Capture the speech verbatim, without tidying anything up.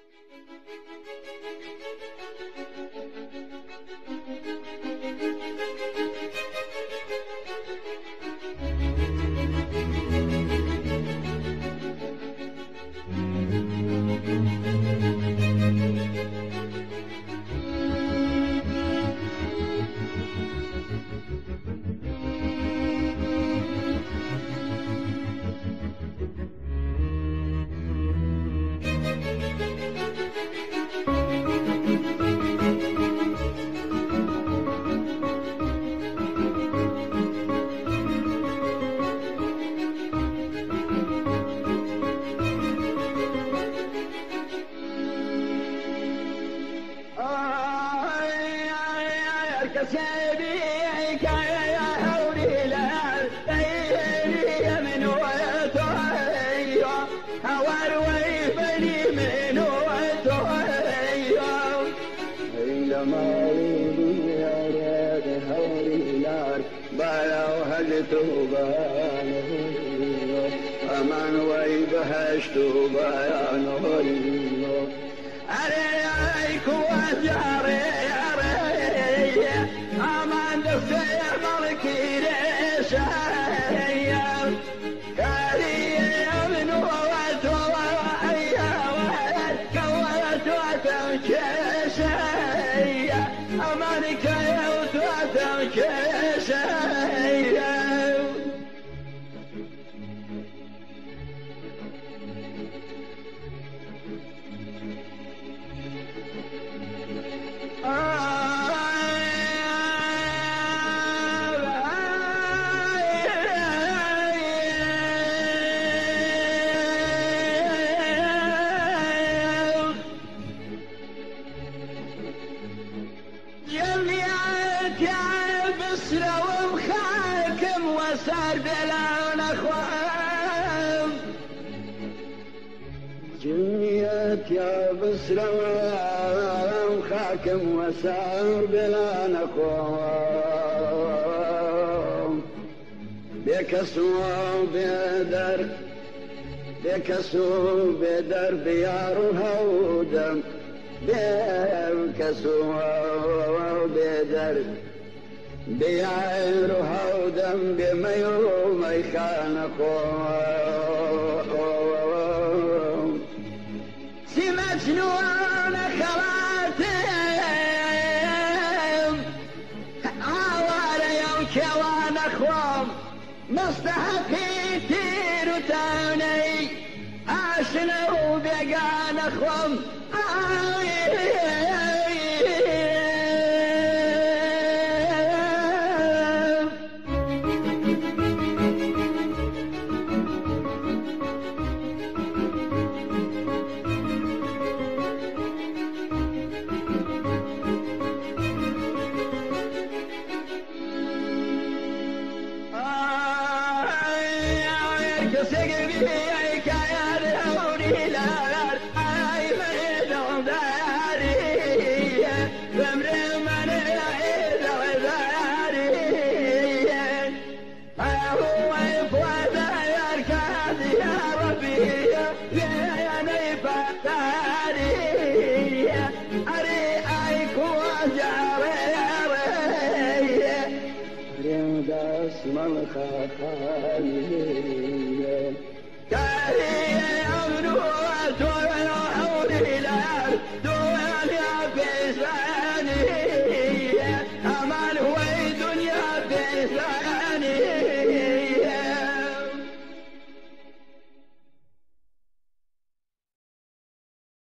أمان ويبهشت بيانه عليك وجاري أمان دفتي ملكي ليشايا كاري من ووتو وعيا كوت وتمكشايا أمانك يوت وتمكشايا جميعك يا بسرة ومخاكم وصار بلان أخوان جميعك يا بسرة ومخاكم وصار بلان أخوان بكسوا بدر بكسوا بدر بيارها ودم بكسوا بدر بيعيرها ودم بميوم يخانقون سي مجنون خواتم عوالي يوم كوان اخوام مستحقي تيرو تاوني عاشنو بيقان اخوام كاري أمنوات